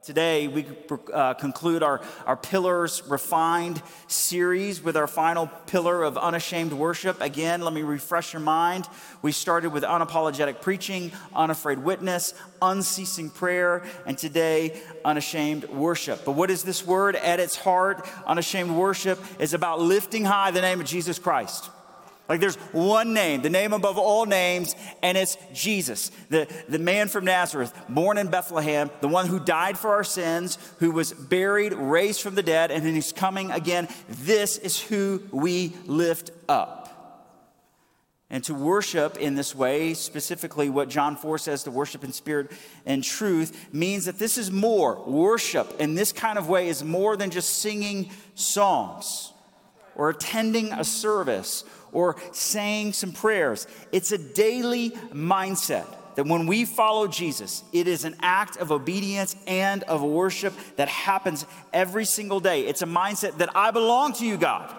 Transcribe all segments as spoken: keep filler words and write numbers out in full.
Today, we uh, conclude our, our Pillars Refined series with our final pillar of unashamed worship. Again, let me refresh your mind. We started with unapologetic preaching, unafraid witness, unceasing prayer, and today, unashamed worship. But what is this word? At its heart, unashamed worship is about lifting high the name of Jesus Christ. Like there's one name, the name above all names, and it's Jesus, the, the man from Nazareth, born in Bethlehem, the one who died for our sins, who was buried, raised from the dead, and he's coming again. This is who we lift up. And to worship in this way, specifically what John four says, to worship in spirit and truth, means that this is more. Worship in this kind of way is more than just singing songs or attending a service or saying some prayers. It's a daily mindset that when we follow Jesus, it is an act of obedience and of worship that happens every single day. It's a mindset that I belong to you, God.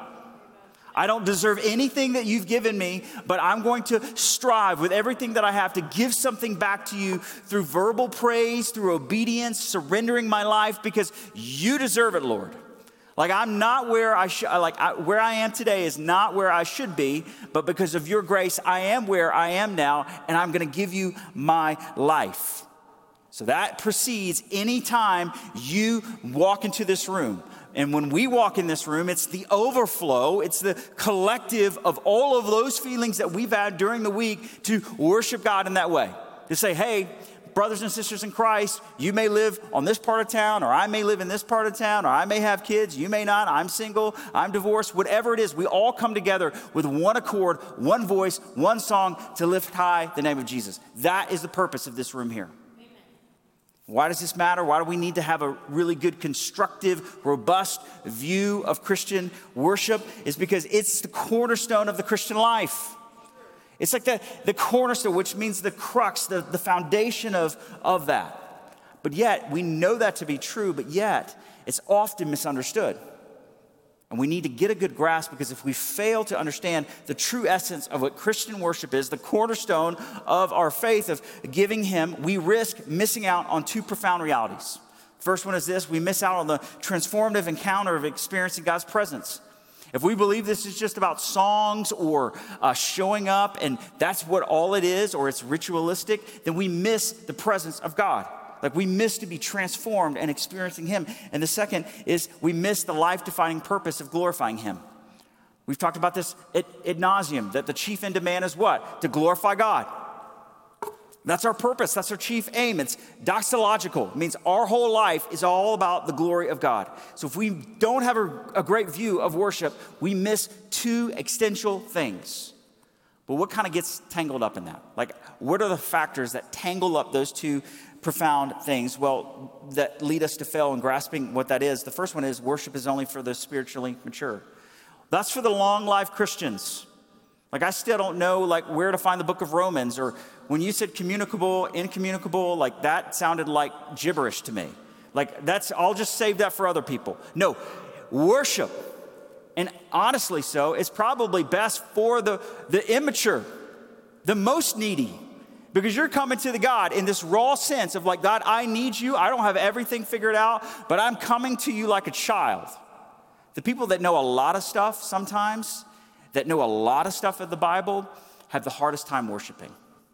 I don't deserve anything that you've given me, but I'm going to strive with everything that I have to give something back to you through verbal praise, through obedience, surrendering my life because you deserve it, Lord. Like I'm not where I should, like I, where I am today is not where I should be, but because of your grace, I am where I am now, and I'm going to give you my life. So that precedes any time you walk into this room. And when we walk in this room, it's the overflow, it's the collective of all of those feelings that we've had during the week to worship God in that way. To say, hey, brothers and sisters in Christ, you may live on this part of town, or I may live in this part of town, or I may have kids, you may not, I'm single, I'm divorced, whatever it is, we all come together with one accord, one voice, one song to lift high the name of Jesus. That is the purpose of this room here. Amen. Why does this matter? Why do we need to have a really good, constructive, robust view of Christian worship? It's because it's the cornerstone of the Christian life. It's like the, the cornerstone, which means the crux, the, the foundation of, of that. But yet, we know that to be true, but yet, it's often misunderstood. And we need to get a good grasp, because if we fail to understand the true essence of what Christian worship is, the cornerstone of our faith, of giving Him, we risk missing out on two profound realities. First one is this: we miss out on the transformative encounter of experiencing God's presence. If we believe this is just about songs or uh, showing up and that's what all it is, or it's ritualistic, then we miss the presence of God. Like we miss to be transformed and experiencing Him. And the second is we miss the life-defining purpose of glorifying Him. We've talked about this ad, ad nauseum, that the chief end of man is what? To glorify God. That's our purpose. That's our chief aim. It's doxological. It means our whole life is all about the glory of God. So if we don't have a, a great view of worship, we miss two essential things. But what kind of gets tangled up in that? Like, what are the factors that tangle up those two profound things? Well, that lead us to fail in grasping what that is. The first one is worship is only for the spiritually mature. That's for the long life Christians. Like I still don't know like where to find the book of Romans, or when you said communicable, incommunicable, like that sounded like gibberish to me. Like that's, I'll just save that for other people. No, worship, and honestly so, is probably best for the, the immature, the most needy, because you're coming to the God in this raw sense of like, God, I need you. I don't have everything figured out, but I'm coming to you like a child. The people that know a lot of stuff sometimes, that know a lot of stuff of the Bible, have the hardest time worshiping.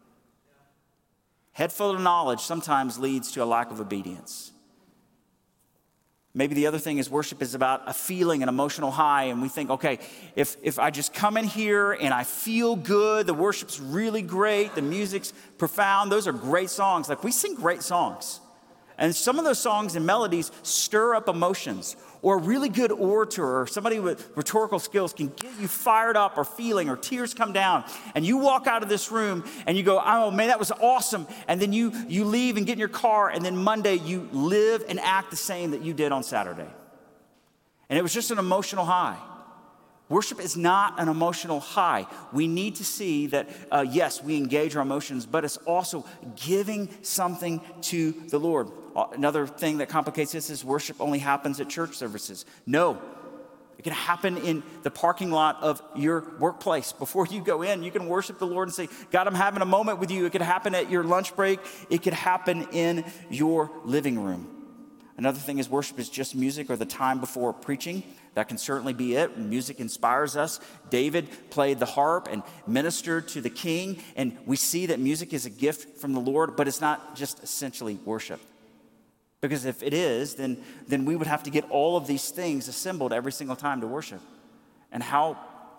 Head full of knowledge sometimes leads to a lack of obedience. Maybe the other thing is worship is about a feeling, an emotional high, and we think, okay, if, if I just come in here and I feel good, the worship's really great, the music's profound, those are great songs. Like we sing great songs. And some of those songs and melodies stir up emotions, or a really good orator or somebody with rhetorical skills can get you fired up or feeling, or tears come down. And you walk out of this room and you go, oh man, that was awesome. And then you, you leave and get in your car, and then Monday you live and act the same that you did on Saturday. And it was just an emotional high. Worship is not an emotional high. We need to see that, uh, yes, we engage our emotions, but it's also giving something to the Lord. Another thing that complicates this is worship only happens at church services. No, it can happen in the parking lot of your workplace. Before you go in, you can worship the Lord and say, God, I'm having a moment with you. It could happen at your lunch break. It could happen in your living room. Another thing is worship is just music or the time before preaching. That can certainly be it. Music inspires us. David played the harp and ministered to the king, and we see that music is a gift from the Lord, but it's not just essentially worship. Because if it is, then, then we would have to get all of these things assembled every single time to worship. And how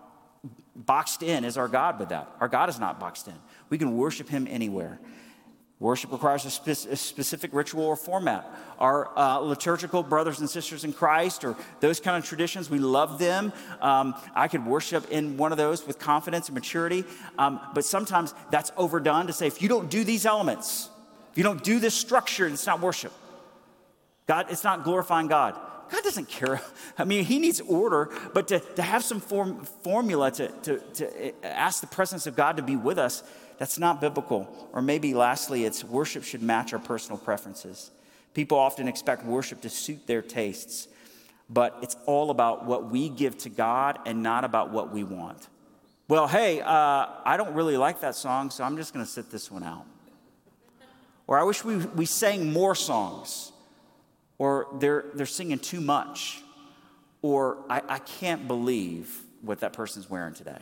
boxed in is our God with that? Our God is not boxed in. We can worship him anywhere. Worship requires a, spe- a specific ritual or format. Our uh, liturgical brothers and sisters in Christ, or those kind of traditions, we love them. Um, I could worship in one of those with confidence and maturity. Um, but sometimes that's overdone to say, if you don't do these elements, if you don't do this structure, it's not worship. God, it's not glorifying God. God doesn't care. I mean, he needs order, but to, to have some form, formula to, to, to ask the presence of God to be with us, that's not biblical. Or maybe lastly, it's worship should match our personal preferences. People often expect worship to suit their tastes, but it's all about what we give to God and not about what we want. Well, hey, uh, I don't really like that song, so I'm just going to sit this one out. Or I wish we, we sang more songs. Or they're, they're singing too much. Or I, I can't believe what that person's wearing today.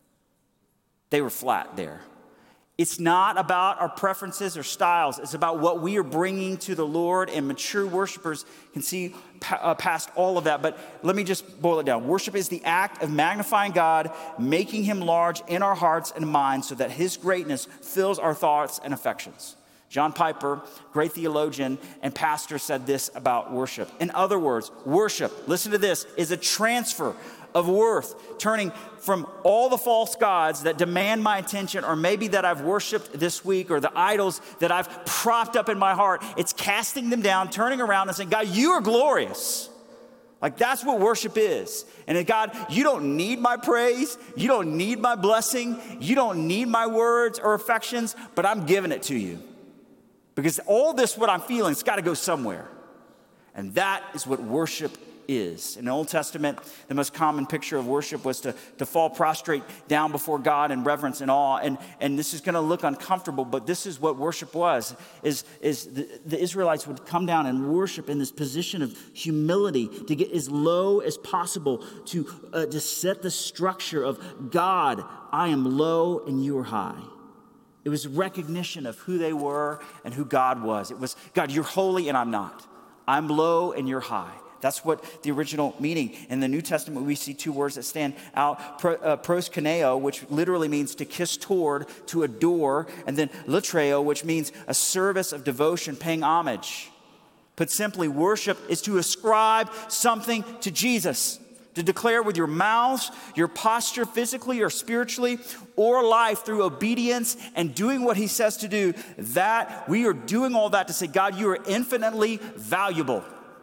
They were flat there. It's not about our preferences or styles. It's about what we are bringing to the Lord, and mature worshipers can see pa- uh, past all of that. But let me just boil it down. Worship is the act of magnifying God, making him large in our hearts and minds so that his greatness fills our thoughts and affections. John Piper, great theologian and pastor, said this about worship. In other words, worship, listen to this, is a transfer of worth, turning from all the false gods that demand my attention, or maybe that I've worshiped this week, or the idols that I've propped up in my heart. It's casting them down, turning around and saying, God, you are glorious. Like, that's what worship is. And God, you don't need my praise. You don't need my blessing. You don't need my words or affections, but I'm giving it to you. Because all this, what I'm feeling, it's got to go somewhere. And that is what worship is. In the Old Testament, the most common picture of worship was to, to fall prostrate down before God in reverence and awe. And, and this is going to look uncomfortable, but this is what worship was, is, is the, the Israelites would come down and worship in this position of humility to get as low as possible, to, uh, to set the structure of God, I am low and you are high. It was recognition of who they were and who God was. It was, God, you're holy and I'm not. I'm low and you're high. That's what the original meaning. In the New Testament, we see two words that stand out. Pro, uh, proskuneo, which literally means to kiss toward, to adore. And then latreo, which means a service of devotion, paying homage. Put simply, worship is to ascribe something to Jesus. To declare with your mouths, your posture physically or spiritually, or life through obedience and doing what he says to do, that we are doing all that to say, God, you are infinitely valuable.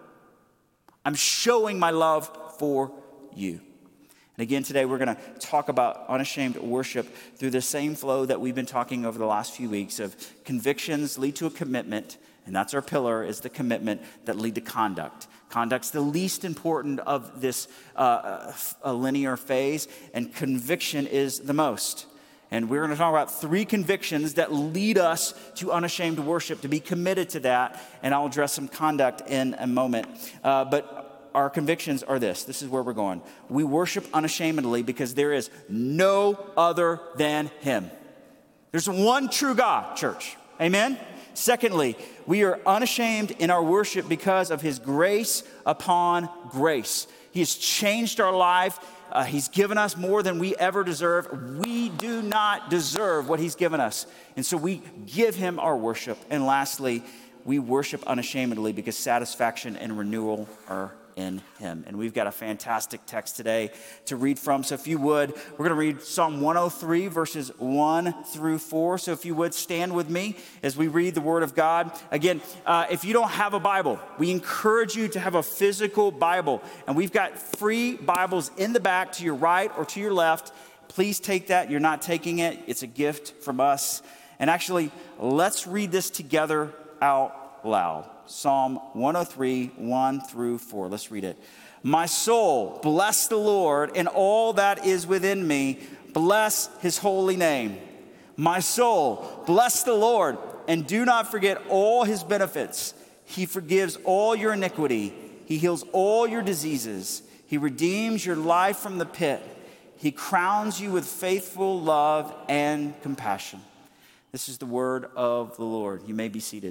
I'm showing my love for you. And again, today we're going to talk about unashamed worship through the same flow that we've been talking over the last few weeks of convictions lead to a commitment, and that's our pillar, is the commitment that lead to conduct. Conduct's the least important of this uh, a linear phase, and conviction is the most. And we're going to talk about three convictions that lead us to unashamed worship, to be committed to that, and I'll address some conduct in a moment. Uh, but our convictions are this. This is where we're going. We worship unashamedly because there is no other than him. There's one true God, church. Amen? Secondly, we are unashamed in our worship because of his grace upon grace. He has changed our life. Uh, he's given us more than we ever deserve. We do not deserve what he's given us. And so we give him our worship. And lastly, we worship unashamedly because satisfaction and renewal are in him. And we've got a fantastic text today to read from. So if you would, we're going to read Psalm one oh three, verses one through four. So if you would, stand with me as we read the word of God. Again, uh, if you don't have a Bible, we encourage you to have a physical Bible. And we've got free Bibles in the back to your right or to your left. Please take that. You're not taking it. It's a gift from us. And actually, let's read this together out loud. Psalm one oh three, one through four. Let's read it. My soul, bless the Lord, and all that is within me, bless his holy name. My soul, bless the Lord, and do not forget all his benefits, He forgives all your iniquity. He heals all your diseases. He redeems your life from the pit. He crowns you with faithful love and compassion. This is the word of the Lord. You may be seated.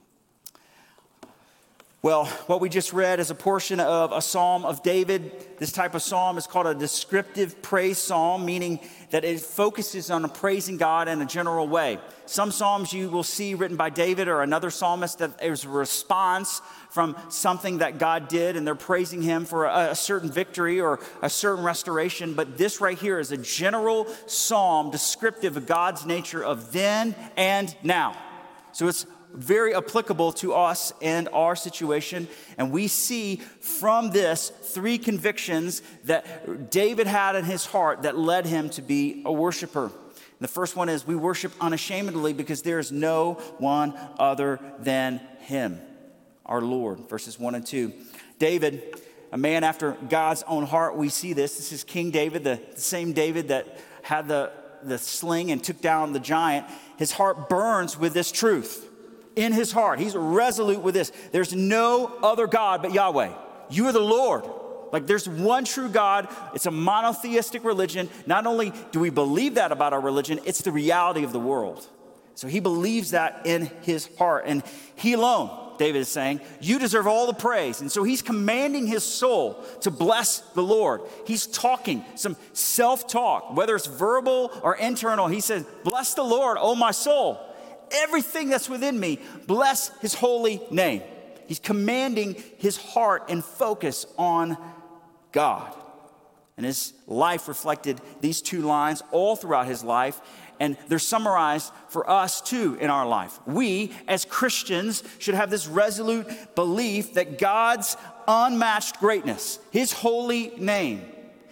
Well, what we just read is a portion of a psalm of David. This type of psalm is called a descriptive praise psalm, meaning that it focuses on praising God in a general way. Some psalms you will see written by David or another psalmist that is a response from something that God did, and they're praising him for a, a certain victory or a certain restoration. But this right here is a general psalm descriptive of God's nature of then and now. So it's very applicable to us and our situation. And we see from this three convictions that David had in his heart that led him to be a worshiper. And the first one is we worship unashamedly because there is no one other than him, our Lord. Verses one and two. David, a man after God's own heart, we see this. This is King David, the, the same David that had the, the sling and took down the giant. His heart burns with this truth. In his heart, he's resolute with this. There's no other God but Yahweh. You are the Lord. Like there's one true God. It's a monotheistic religion. Not only do we believe that about our religion, it's the reality of the world. So he believes that in his heart. And he alone, David is saying, you deserve all the praise. And so he's commanding his soul to bless the Lord. He's talking some self-talk, whether it's verbal or internal. He says, bless the Lord, oh my soul. Everything that's within me, bless his holy name. He's commanding his heart and focus on God. And his life reflected these two lines all throughout his life. And they're summarized for us too in our life. We as Christians should have this resolute belief that God's unmatched greatness, his holy name,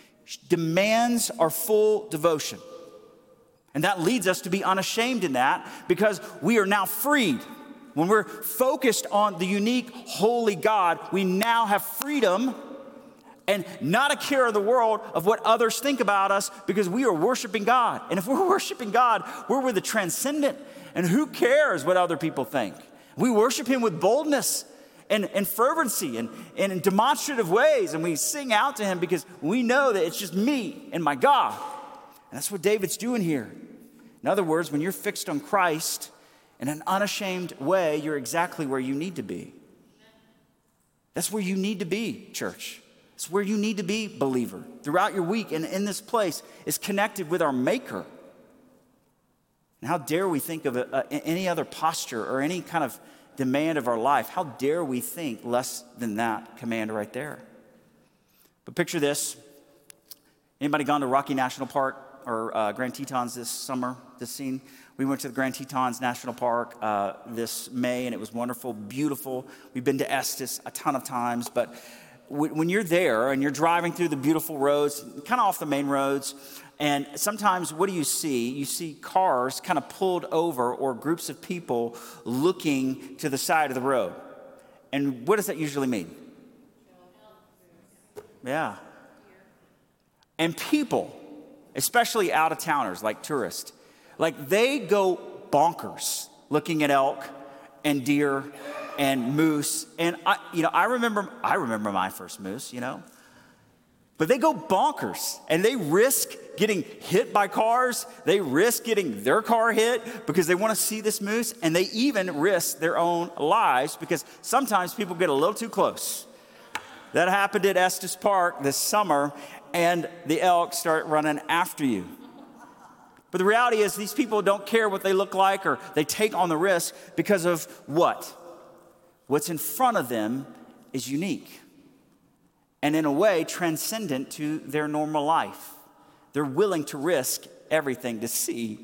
demands our full devotion. And that leads us to be unashamed in that because we are now freed. When we're focused on the unique, holy God, we now have freedom and not a care of the world of what others think about us because we are worshiping God. And if we're worshiping God, we're with the transcendent. And who cares what other people think? We worship him with boldness and, and fervency and, and in demonstrative ways. And we sing out to him because we know that it's just me and my God. And that's what David's doing here. In other words, when you're fixed on Christ in an unashamed way, you're exactly where you need to be. That's where you need to be, church. It's where you need to be, believer. Throughout your week and in this place is connected with our Maker. And how dare we think of a, a, any other posture or any kind of demand of our life? How dare we think less than that command right there? But picture this. Anybody gone to Rocky National Park or uh, Grand Tetons this summer, this scene? We went to the Grand Tetons National Park uh, this May, and it was wonderful, beautiful. We've been to Estes a ton of times, but w- when you're there and you're driving through the beautiful roads, kind of off the main roads, and sometimes what do you see? You see cars kind of pulled over or groups of people looking to the side of the road. And what does that usually mean? Yeah. And people, especially out-of-towners like tourists, like they go bonkers looking at elk and deer and moose. And I, you know, I remember, I remember my first moose, you know, but they go bonkers and they risk getting hit by cars. They risk getting their car hit because they want to see this moose, and they even risk their own lives because sometimes people get a little too close. That happened at Estes Park this summer, and the elk start running after you. But the reality is these people don't care what they look like, or they take on the risk because of what? What's in front of them is unique and in a way transcendent to their normal life. They're willing to risk everything to see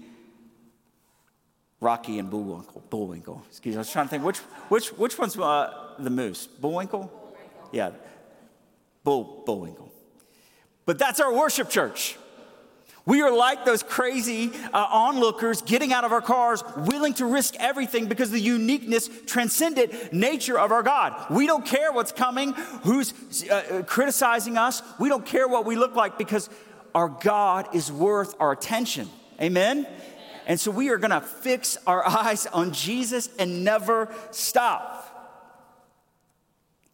Rocky and Bullwinkle. Bullwinkle. Excuse me, I was trying to think, which which which one's uh, the moose? Bullwinkle? Yeah, Bull Bullwinkle. But that's our worship, church. We are like those crazy uh, onlookers getting out of our cars, willing to risk everything because of the uniqueness, transcendent nature of our God. We don't care what's coming, who's uh, criticizing us. We don't care what we look like because our God is worth our attention. Amen? And so we are going to fix our eyes on Jesus and never stop.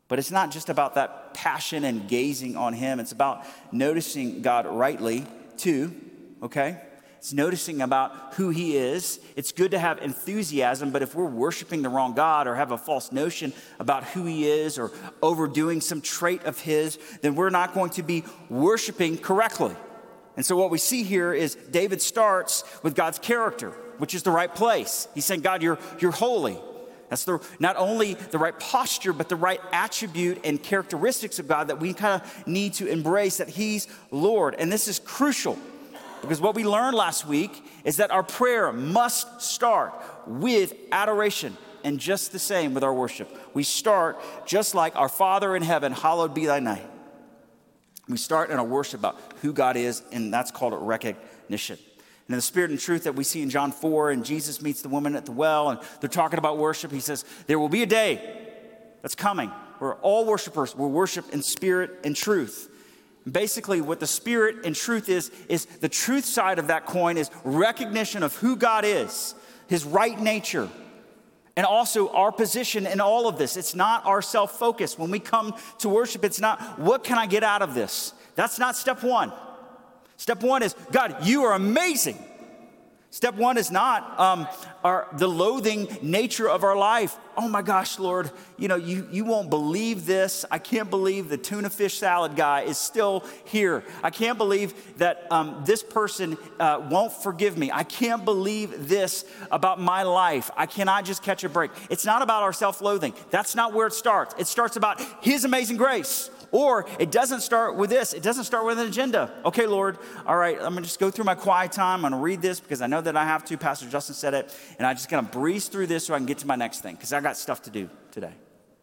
But it's not just about that passion and gazing on him. It's about noticing God rightly too, okay? It's noticing about who he is. It's good to have enthusiasm, but if we're worshiping the wrong God or have a false notion about who he is or overdoing some trait of his, then we're not going to be worshiping correctly. And so what we see here is David starts with God's character, which is the right place. He's saying, God, you're, you're holy. That's the, not only the right posture, but the right attribute and characteristics of God that we kind of need to embrace, that he's Lord. And this is crucial. Because what we learned last week is that our prayer must start with adoration, and just the same with our worship. We start just like our Father in heaven, hallowed be thy name. We start in our worship about who God is, and that's called recognition. And in the spirit and truth that we see in John four, and Jesus meets the woman at the well, and they're talking about worship, he says, there will be a day that's coming where all worshipers will worship in spirit and truth. Basically, what the spirit and truth is, is the truth side of that coin is recognition of who God is, his right nature, and also our position in all of this. It's not our self-focus. When we come to worship, it's not, what can I get out of this? That's not step one. Step one is, God, you are amazing. Step one is not um, our, the loathing nature of our life. Oh my gosh, Lord, you know, you, you won't believe this. I can't believe the tuna fish salad guy is still here. I can't believe that um, this person uh, won't forgive me. I can't believe this about my life. I cannot just catch a break. It's not about our self-loathing. That's not where it starts. It starts about his amazing grace. Or it doesn't start with this. It doesn't start with an agenda. Okay, Lord, all right, I'm going to just go through my quiet time. I'm going to read this because I know that I have to. Pastor Justin said it. And I'm just going to breeze through this so I can get to my next thing because I got stuff to do today.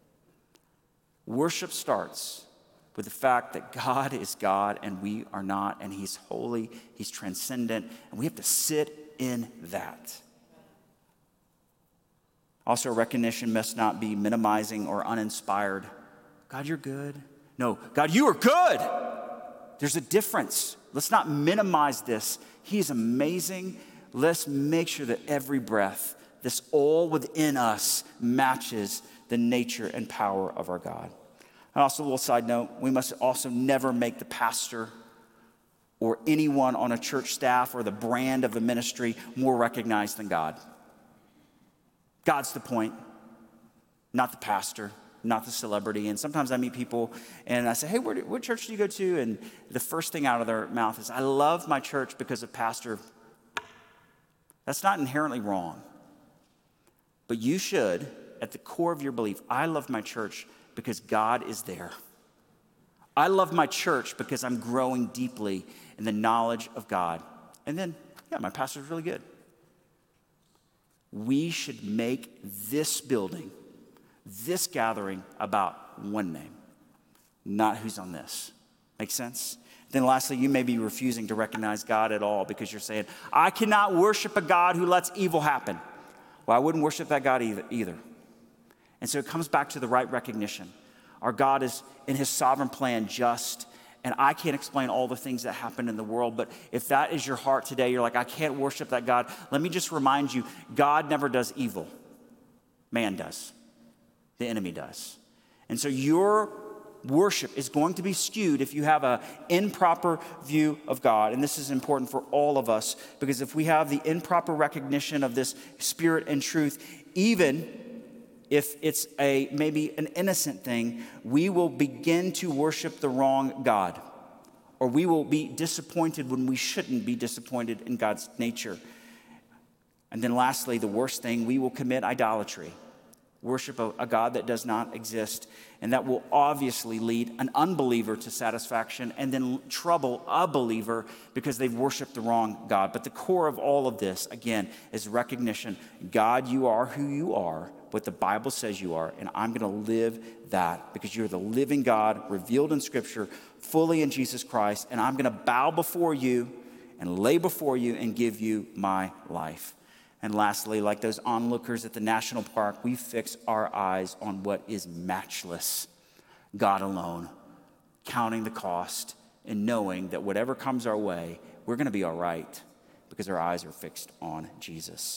Worship starts with the fact that God is God and we are not, and he's holy, he's transcendent, and we have to sit in that. Also, recognition must not be minimizing or uninspired. God, you're good. No, God, you are good. There's a difference. Let's not minimize this. He is amazing. Let's make sure that every breath, this all within us, matches the nature and power of our God. And also, a little side note, we must also never make the pastor or anyone on a church staff or the brand of a ministry more recognized than God. God's the point, not the pastor, not the celebrity. And sometimes I meet people and I say, hey, where do, what church do you go to? And the first thing out of their mouth is, I love my church because of pastor. That's not inherently wrong. But you should, at the core of your belief, I love my church because God is there. I love my church because I'm growing deeply in the knowledge of God. And then, yeah, my pastor's really good. We should make this building, this gathering, about one name, not who's on this. Make sense? Then lastly, you may be refusing to recognize God at all because you're saying, I cannot worship a God who lets evil happen. Well, I wouldn't worship that God either. either. And so it comes back to the right recognition. Our God is, in his sovereign plan, just. And I can't explain all the things that happen in the world, but if that is your heart today, you're like, I can't worship that God. Let me just remind you, God never does evil. Man does. The enemy does. And so your worship is going to be skewed if you have an improper view of God. And this is important for all of us, because if we have the improper recognition of this spirit and truth, even if it's a maybe an innocent thing, we will begin to worship the wrong God, or we will be disappointed when we shouldn't be disappointed in God's nature. And then lastly, the worst thing, we will commit idolatry, worship a, a God that does not exist, and that will obviously lead an unbeliever to satisfaction and then trouble a believer because they've worshiped the wrong God. But the core of all of this, again, is recognition. God, you are who you are, what the Bible says you are, and I'm going to live that because you're the living God revealed in Scripture fully in Jesus Christ, and I'm going to bow before you and lay before you and give you my life. And lastly, like those onlookers at the national park, we fix our eyes on what is matchless, God alone, counting the cost and knowing that whatever comes our way, we're going to be all right because our eyes are fixed on Jesus.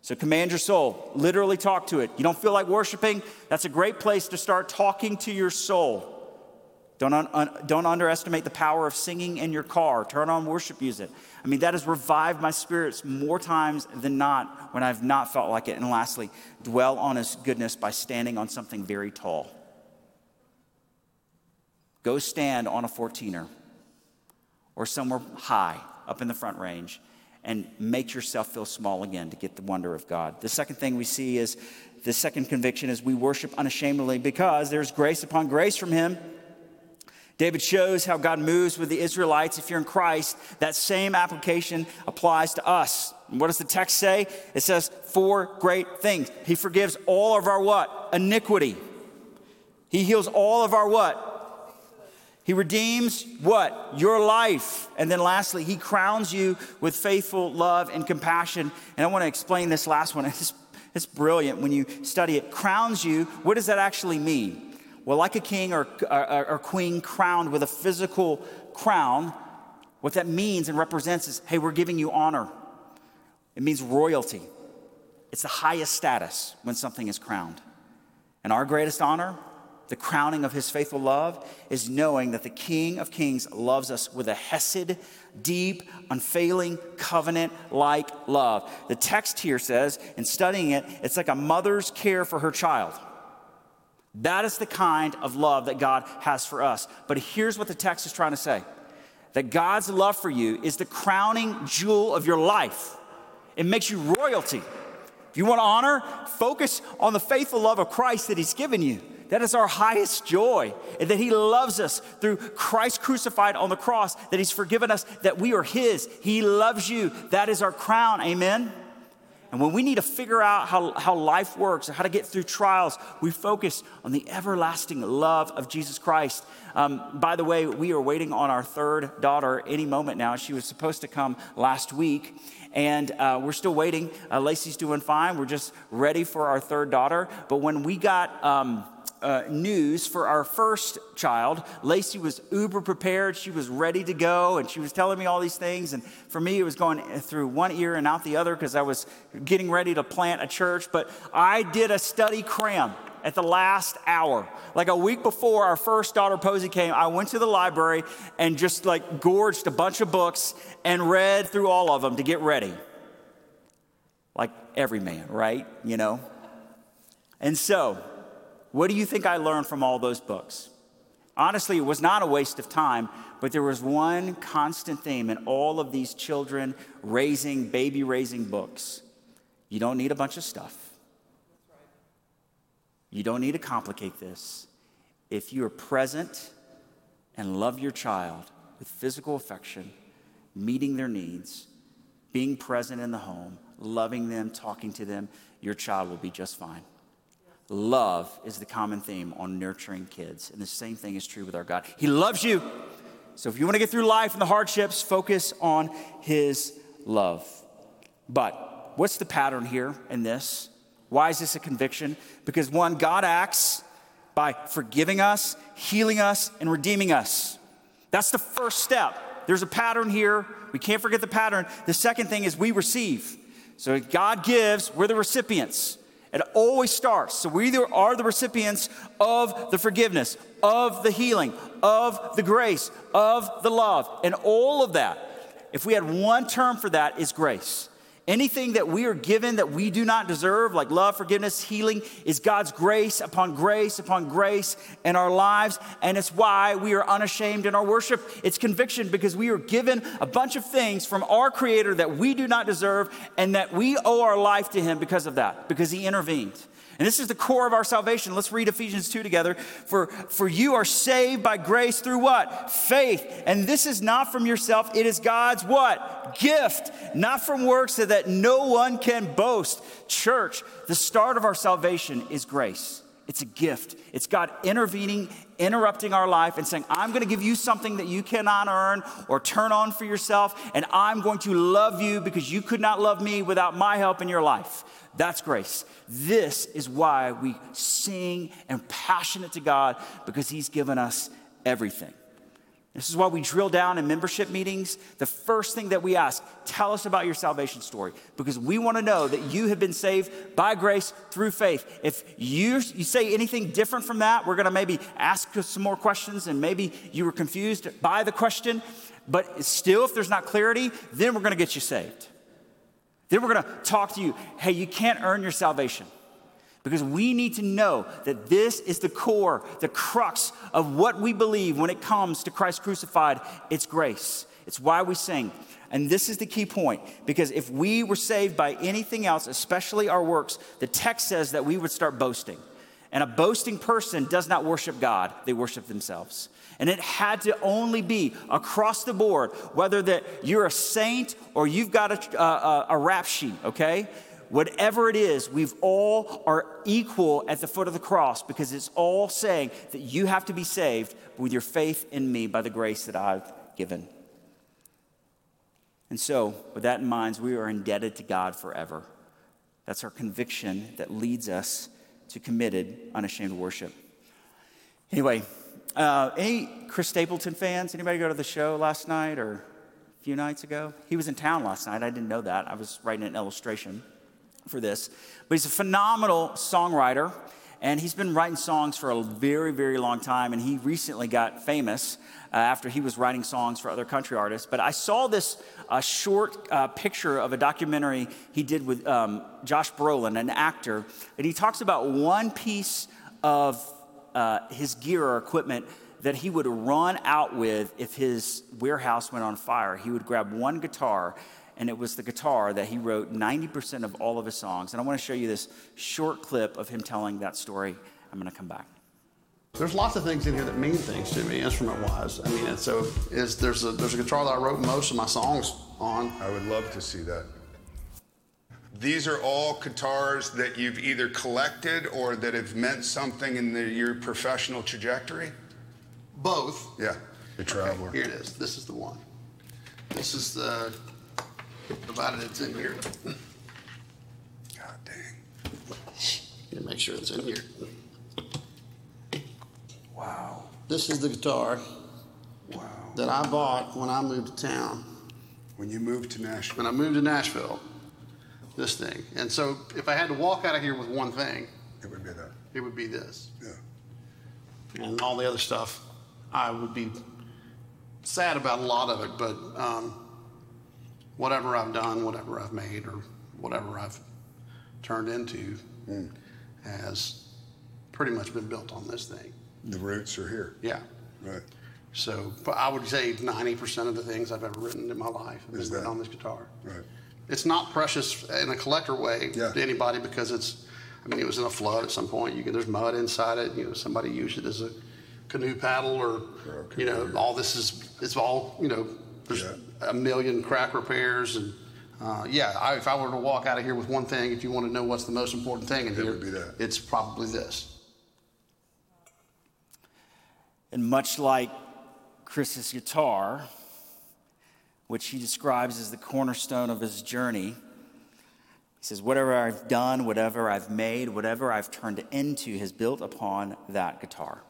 So command your soul, literally talk to it. You don't feel like worshiping? That's a great place to start talking to your soul. Don't, un, un, don't underestimate the power of singing in your car. Turn on worship music. I mean, that has revived my spirits more times than not when I've not felt like it. And lastly, dwell on his goodness by standing on something very tall. Go stand on a fourteener or somewhere high up in the Front Range and make yourself feel small again to get the wonder of God. The second thing we see is, the second conviction is we worship unashamedly because there's grace upon grace from him. David shows how God moves with the Israelites. If you're in Christ, that same application applies to us. And what does the text say? It says four great things. He forgives all of our what? Iniquity. He heals all of our what? He redeems what? Your life. And then lastly, he crowns you with faithful love and compassion. And I want to explain this last one. It's, it's brilliant when you study it. Crowns you, what does that actually mean? Well, like a king or, or, or queen crowned with a physical crown, what that means and represents is, hey, we're giving you honor. It means royalty. It's the highest status when something is crowned. And our greatest honor, the crowning of his faithful love, is knowing that the King of Kings loves us with a hesed, deep, unfailing, covenant-like love. The text here says, in studying it, it's like a mother's care for her child. That is the kind of love that God has for us. But here's what the text is trying to say. That God's love for you is the crowning jewel of your life. It makes you royalty. If you want honor, focus on the faithful love of Christ that he's given you. That is our highest joy, and that he loves us through Christ crucified on the cross, that he's forgiven us, that we are his. He loves you. That is our crown. Amen? And when we need to figure out how, how life works or how to get through trials, we focus on the everlasting love of Jesus Christ. Um, by the way, we are waiting on our third daughter any moment now. She was supposed to come last week, and uh, we're still waiting. Uh, Lacey's doing fine. We're just ready for our third daughter. But when we got um, uh, news for our first child, Lacey was uber prepared. She was ready to go, and she was telling me all these things. And for me, it was going through one ear and out the other because I was getting ready to plant a church. But I did a study cram at the last hour. Like a week before our first daughter, Posey, came, I went to the library and just like gorged a bunch of books and read through all of them to get ready. Like every man, right? You know? And so, what do you think I learned from all those books? Honestly, it was not a waste of time, but there was one constant theme in all of these children raising, baby raising books. You don't need a bunch of stuff. You don't need to complicate this. If you are present and love your child with physical affection, meeting their needs, being present in the home, loving them, talking to them, your child will be just fine. Love is the common theme on nurturing kids. And the same thing is true with our God. He loves you. So if you want to get through life and the hardships, focus on his love. But what's the pattern here in this? Why is this a conviction? Because one, God acts by forgiving us, healing us, and redeeming us. That's the first step. There's a pattern here. We can't forget the pattern. The second thing is we receive. So God gives, we're the recipients. It always starts. So we either are the recipients of the forgiveness, of the healing, of the grace, of the love, and all of that. If we had one term for that, is grace. Anything that we are given that we do not deserve, like love, forgiveness, healing, is God's grace upon grace upon grace in our lives. And it's why we are unashamed in our worship. It's conviction because we are given a bunch of things from our Creator that we do not deserve and that we owe our life to him because of that, because he intervened. And this is the core of our salvation. Let's read Ephesians two together. For, for you are saved by grace through what? Faith. And this is not from yourself. It is God's what? Gift. Not from works so that no one can boast. Church, the start of our salvation is grace. It's a gift. It's God intervening, interrupting our life and saying, I'm going to give you something that you cannot earn or turn on for yourself. And I'm going to love you because you could not love me without my help in your life. That's grace. This is why we sing and passionate to God, because he's given us everything. This is why we drill down in membership meetings. The first thing that we ask, tell us about your salvation story, because we want to know that you have been saved by grace through faith. If you, you say anything different from that, we're going to maybe ask some more questions, and maybe you were confused by the question. But still, if there's not clarity, then we're going to get you saved. Then we're going to talk to you. Hey, you can't earn your salvation. Because we need to know that this is the core, the crux of what we believe when it comes to Christ crucified. It's grace. It's why we sing. And this is the key point. Because if we were saved by anything else, especially our works, the text says that we would start boasting. And a boasting person does not worship God. They worship themselves. And it had to only be across the board, whether that you're a saint or you've got a, a, a rap sheet, okay? Whatever it is, we've all are equal at the foot of the cross, because it's all saying that you have to be saved with your faith in me by the grace that I've given. And so, with that in mind, we are indebted to God forever. That's our conviction that leads us to committed, unashamed worship. Anyway, uh, any Chris Stapleton fans? Anybody go to the show last night or a few nights ago? He was in town last night. I didn't know that. I was writing an illustration for this. But he's a phenomenal songwriter, and he's been writing songs for a very, very long time, and he recently got famous uh, after he was writing songs for other country artists. But I saw this uh, short uh, picture of a documentary he did with um, Josh Brolin, an actor, and he talks about one piece of uh, his gear or equipment that he would run out with if his warehouse went on fire. He would grab one guitar, and it was the guitar that he wrote ninety percent of all of his songs. And I want to show you this short clip of him telling that story. I'm going to come back. There's lots of things in here that mean things to me, instrument-wise. I mean, and so is there's a there's a guitar that I wrote most of my songs on. I would love to see that. These are all guitars that you've either collected or that have meant something in the, your professional trajectory? Both. Yeah, the Traveler. Okay, here it is. This is the one. This is the, provided it's in here. God dang. Gotta make sure it's in here. Wow. This is the guitar Wow. that I bought when I moved to town. When you moved to Nashville. When I moved to Nashville, this thing. And so if I had to walk out of here with one thing, It would be that. it would be this. Yeah. And all the other stuff, I would be sad about a lot of it, but um, whatever I've done, whatever I've made, or whatever I've turned into Mm. has pretty much been built on this thing. The roots are here. Yeah. Right. So but I would say ninety percent of the things I've ever written in my life have Is been written that- on this guitar. Right. It's not precious in a collector way Yeah. to anybody because it's, I mean, it was in a flood at some point. You can, there's mud inside it. You know, somebody used it as a canoe paddle, or, Or a you know, canoe. all this is, it's all, you know, there's Yeah. a million crack repairs. And uh, yeah, I, if I were to walk out of here with one thing, if you want to know what's the most important thing in It here, would be that. it's probably this. And much like Chris's guitar, which he describes as the cornerstone of his journey, he says, whatever I've done, whatever I've made, whatever I've turned into has built upon that guitar.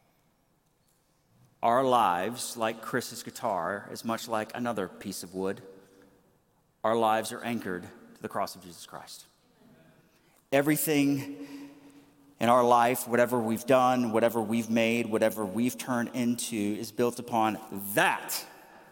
Our lives, like Chris's guitar, is much like another piece of wood. Our lives are anchored to the cross of Jesus Christ. Everything in our life, whatever we've done, whatever we've made, whatever we've turned into, is built upon that.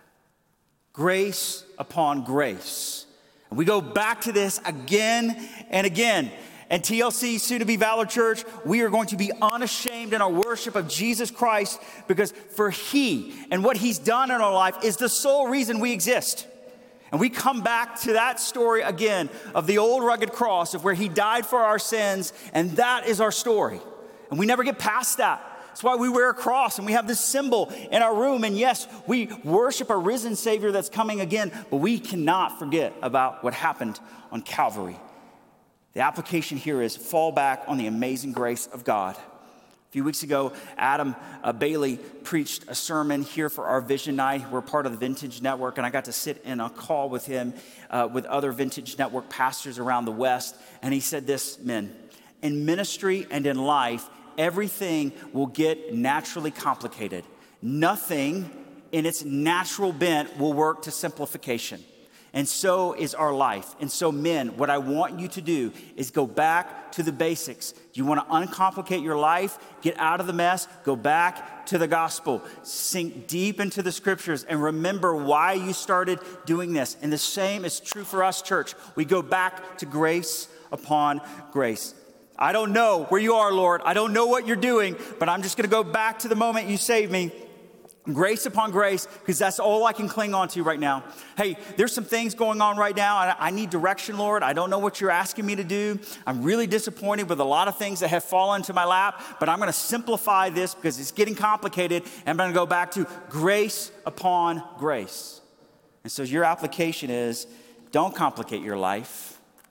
Grace upon grace. And we go back to this again and again. And T L C, soon to be Valor Church, we are going to be unashamed in our worship of Jesus Christ, because for He and what He's done in our life is the sole reason we exist. And we come back to that story again of the old rugged cross, of where He died for our sins, and that is our story. And we never get past that. That's why we wear a cross and we have this symbol in our room. And yes, we worship a risen Savior that's coming again, but we cannot forget about what happened on Calvary. The application here is fall back on the amazing grace of God. A few weeks ago, Adam uh, Bailey preached a sermon here for our Vision Night. We're part of the Vintage Network, and I got to sit in a call with him uh, with other Vintage Network pastors around the West. And he said this, men, in ministry and in life, everything will get naturally complicated. Nothing in its natural bent, will work to simplification. And so is our life. And so, men, what I want you to do is go back to the basics. You want to uncomplicate your life, get out of the mess, go back to the gospel, sink deep into the scriptures, and remember why you started doing this. And the same is true for us, church. We go back to grace upon grace. I don't know where you are, Lord. I don't know what you're doing, but I'm just going to go back to the moment you saved me. Grace upon grace, because that's all I can cling on to right now. Hey, there's some things going on right now. I, I need direction, Lord. I don't know what you're asking me to do. I'm really disappointed with a lot of things that have fallen into my lap, but I'm going to simplify this because it's getting complicated, and I'm going to go back to grace upon grace. And so your application is, don't complicate your life.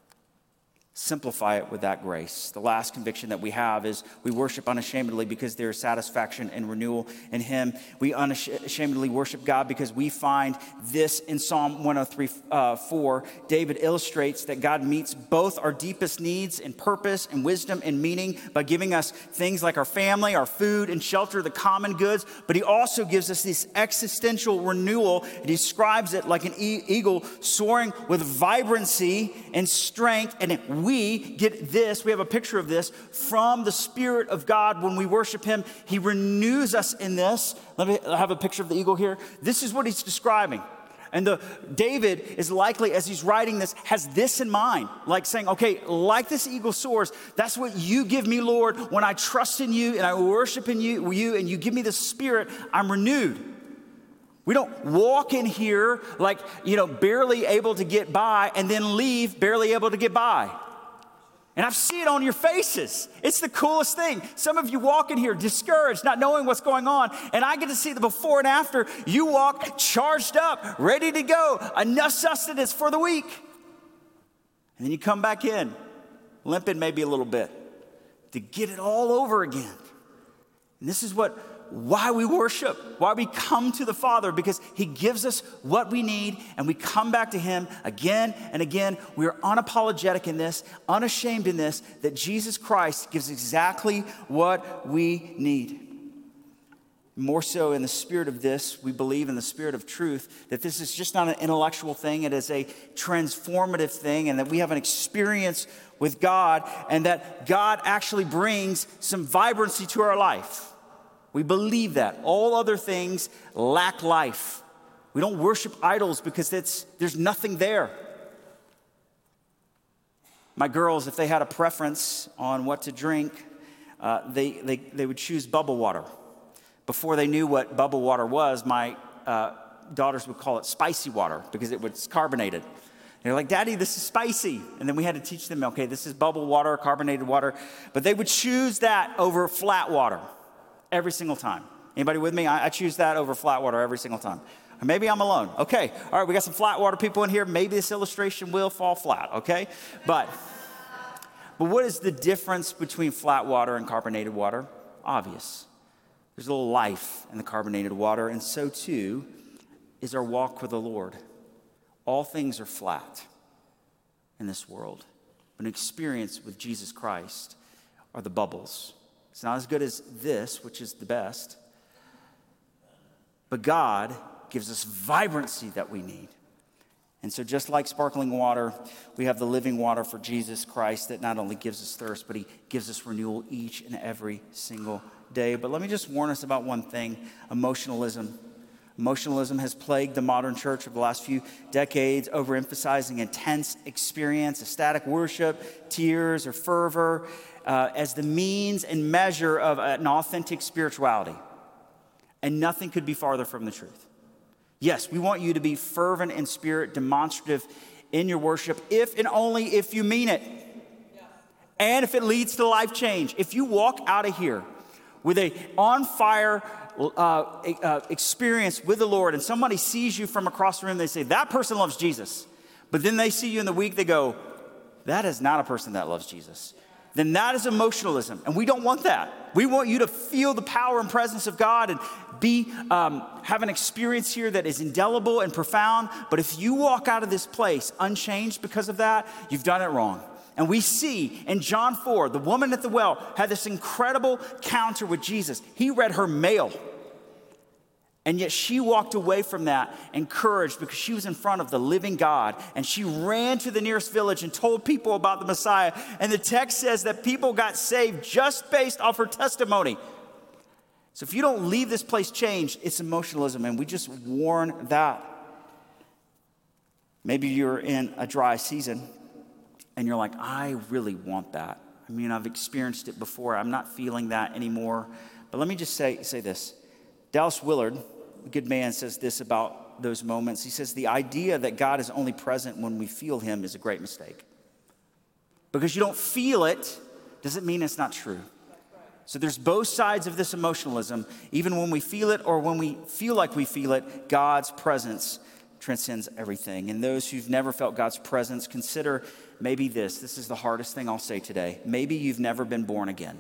Simplify it with that grace. The last conviction that we have is we worship unashamedly because there is satisfaction and renewal in him. We unashamedly worship God because we find this in Psalm one oh three, uh, four. David illustrates that God meets both our deepest needs in purpose and wisdom and meaning by giving us things like our family, our food and shelter, the common goods. But he also gives us this existential renewal. He describes it like an e- eagle soaring with vibrancy and strength. And it, we We get this, we have a picture of this from the Spirit of God when we worship him. He renews us in this. Let me have a picture of the eagle here. This is what he's describing. And the David is likely, as he's writing this, has this in mind. Like saying, okay, like this eagle soars, that's what you give me, Lord. When I trust in you and I worship in you, you and you give me the Spirit, I'm renewed. We don't walk in here like, you know, barely able to get by and then leave barely able to get by. And I've seen it on your faces. It's the coolest thing. Some of you walk in here discouraged, not knowing what's going on. And I get to see the before and after. You walk charged up, ready to go, enough sustenance for the week. And then you come back in, limping maybe a little bit, to get it all over again. And this is what why we worship, why we come to the Father, because he gives us what we need and we come back to him again and again. We are unapologetic in this, unashamed in this, that Jesus Christ gives exactly what we need. More so in the spirit of this, we believe in the spirit of truth, that this is just not an intellectual thing, it is a transformative thing, and that we have an experience with God, and that God actually brings some vibrancy to our life. We believe that. All other things lack life. We don't worship idols because it's, there's nothing there. My girls, if they had a preference on what to drink, uh, they, they, they would choose bubble water. Before they knew what bubble water was, my uh, daughters would call it spicy water because it was carbonated. They're like, Daddy, this is spicy. And then we had to teach them, okay, this is bubble water, carbonated water. But they would choose that over flat water. Every single time. Anybody with me? I, I choose that over flat water every single time. Or maybe I'm alone. Okay. All right, we got some flat water people in here. Maybe this illustration will fall flat, okay? But, but what is the difference between flat water and carbonated water? Obvious. There's a little life in the carbonated water, and so too is our walk with the Lord. All things are flat in this world. But an experience with Jesus Christ are the bubbles. It's not as good as this, which is the best. But God gives us vibrancy that we need. And so just like sparkling water, we have the living water for Jesus Christ that not only gives us thirst, but he gives us renewal each and every single day. But let me just warn us about one thing, emotionalism. Emotionalism has plagued the modern church over the last few decades, overemphasizing intense experience, ecstatic worship, tears, or fervor uh, as the means and measure of an authentic spirituality. And nothing could be farther from the truth. Yes, we want you to be fervent in spirit, demonstrative in your worship, if and only if you mean it. And if it leads to life change. If you walk out of here with a on fire uh, uh, experience with the Lord, and somebody sees you from across the room, they say, that person loves Jesus. But then they see you in the week, they go, that is not a person that loves Jesus. Then that is emotionalism, and we don't want that. We want you to feel the power and presence of God and be um, have an experience here that is indelible and profound. But if you walk out of this place unchanged because of that, you've done it wrong. And we see in John four, the woman at the well had this incredible encounter with Jesus. He read her mail. And yet she walked away from that encouraged because she was in front of the living God. And she ran to the nearest village and told people about the Messiah. And the text says that people got saved just based off her testimony. So if you don't leave this place changed, it's emotionalism. And we just warn that. Maybe you're in a dry season and you're like, I really want that. I mean, I've experienced it before. I'm not feeling that anymore. But let me just say, say this. Dallas Willard, a good man, says this about those moments. He says, the idea that God is only present when we feel him is a great mistake. Because you don't feel it doesn't mean it's not true. So there's both sides of this emotionalism. Even when we feel it or when we feel like we feel it, God's presence transcends everything. And those who've never felt God's presence, consider maybe this. This is the hardest thing I'll say today. Maybe you've never been born again.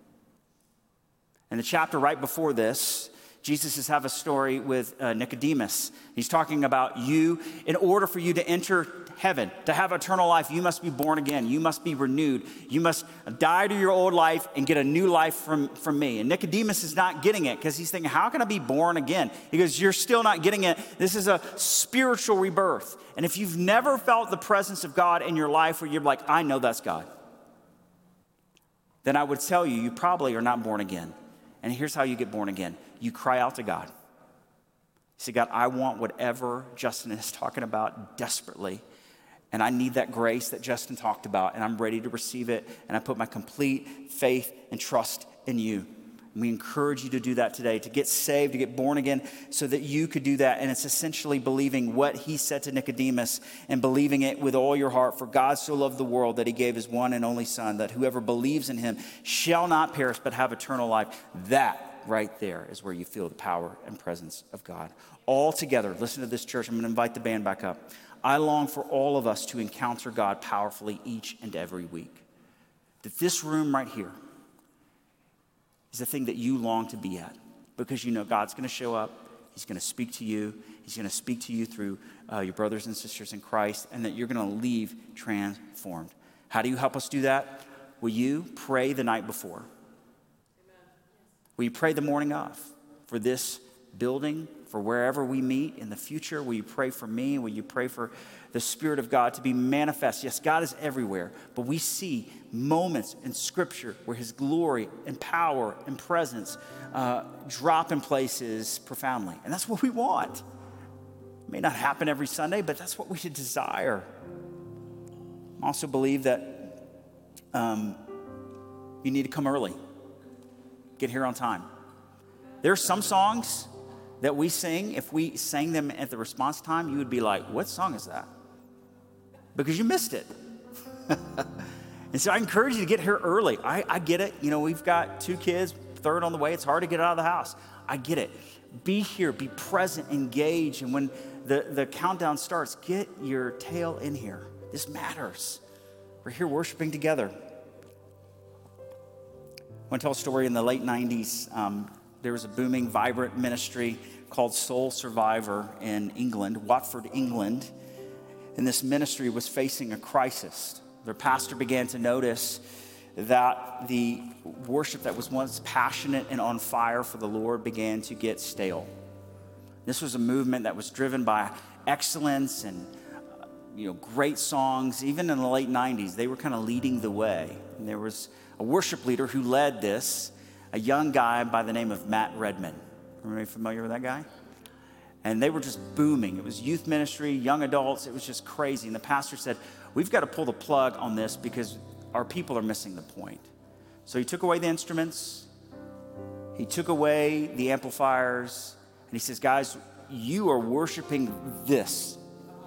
In the chapter right before this, Jesus is having a story with uh, Nicodemus. He's talking about you. In order for you to enter heaven, to have eternal life, you must be born again. You must be renewed. You must die to your old life and get a new life from, from me. And Nicodemus is not getting it because he's thinking, how can I be born again? He goes, you're still not getting it. This is a spiritual rebirth. And if you've never felt the presence of God in your life where you're like, I know that's God, then I would tell you, you probably are not born again. And here's how you get born again. You cry out to God. You say, God, I want whatever Justin is talking about desperately. And I need that grace that Justin talked about. And I'm ready to receive it. And I put my complete faith and trust in you. And we encourage you to do that today, to get saved, to get born again, so that you could do that. And it's essentially believing what he said to Nicodemus and believing it with all your heart. For God so loved the world that he gave his one and only son, that whoever believes in him shall not perish but have eternal life. That right there is where you feel the power and presence of God. All together, listen to this, church. I'm going to invite the band back up. I long for all of us to encounter God powerfully each and every week. That this room right here is the thing that you long to be at, because you know God's going to show up. He's going to speak to you. He's going to speak to you through uh, your brothers and sisters in Christ, and that you're going to leave transformed. How do you help us do that? Will you pray the night before? Will you pray the morning of for this building, for wherever we meet in the future? Will you pray for me? Will you pray for the Spirit of God to be manifest? Yes, God is everywhere, but we see moments in Scripture where his glory and power and presence uh, drop in places profoundly. And that's what we want. It may not happen every Sunday, but that's what we should desire. I also believe that um, you need to come early. Get here on time. There are some songs that we sing, if we sang them at the response time, you would be like, what song is that? Because you missed it. And so I encourage you to get here early. I, I get it. You know, we've got two kids, third on the way. It's hard to get out of the house. I get it. Be here, be present, engage. And when the, the countdown starts, get your tail in here. This matters. We're here worshiping together. I want to tell a story. In the late nineties. Um, there was a booming, vibrant ministry called Soul Survivor in England, Watford, England. And this ministry was facing a crisis. Their pastor began to notice that the worship that was once passionate and on fire for the Lord began to get stale. This was a movement that was driven by excellence and uh, you know, great songs. Even in the late nineties, they were kind of leading the way. And there was a worship leader who led this, a young guy by the name of Matt Redman. Are you familiar with that guy? And they were just booming. It was youth ministry, young adults. It was just crazy. And the pastor said, we've got to pull the plug on this because our people are missing the point. So he took away the instruments. He took away the amplifiers. And he says, guys, you are worshiping this,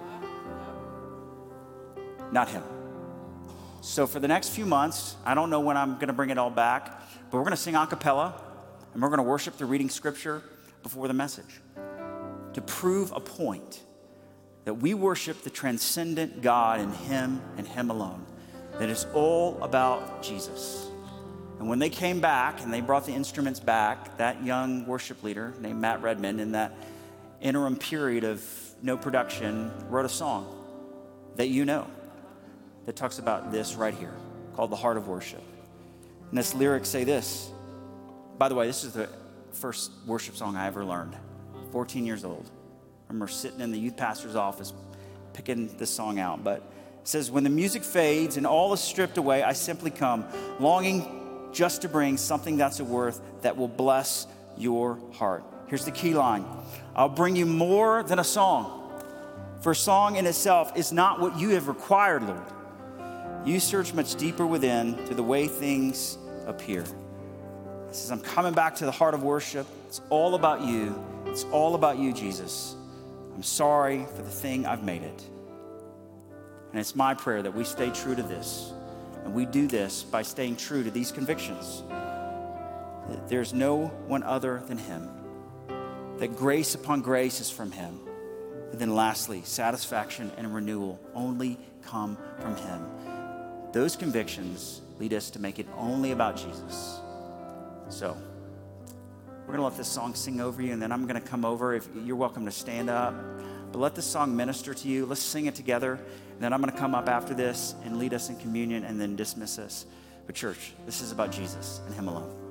not him. So for the next few months, I don't know when I'm going to bring it all back, but we're going to sing a cappella, and we're going to worship through reading scripture before the message to prove a point that we worship the transcendent God in him and him alone, that is all about Jesus. And when they came back and they brought the instruments back, that young worship leader named Matt Redman, in that interim period of no production, wrote a song that you know that talks about this right here, called The Heart of Worship. And its lyrics say this. By the way, this is the first worship song I ever learned. fourteen years old. I remember sitting in the youth pastor's office picking this song out. But it says, when the music fades and all is stripped away, I simply come, longing just to bring something that's of worth that will bless your heart. Here's the key line. I'll bring you more than a song. For a song in itself is not what you have required, Lord. You search much deeper within to the way things appear. It says, I'm coming back to the heart of worship. It's all about you. It's all about you, Jesus. I'm sorry for the thing I've made it. And it's my prayer that we stay true to this. And we do this by staying true to these convictions. That there's no one other than him. That grace upon grace is from him. And then lastly, satisfaction and renewal only come from him. Those convictions lead us to make it only about Jesus. So we're going to let this song sing over you, and then I'm going to come over. If you're welcome to stand up, but let this song minister to you. Let's sing it together, and then I'm going to come up after this and lead us in communion and then dismiss us. But church, this is about Jesus and him alone.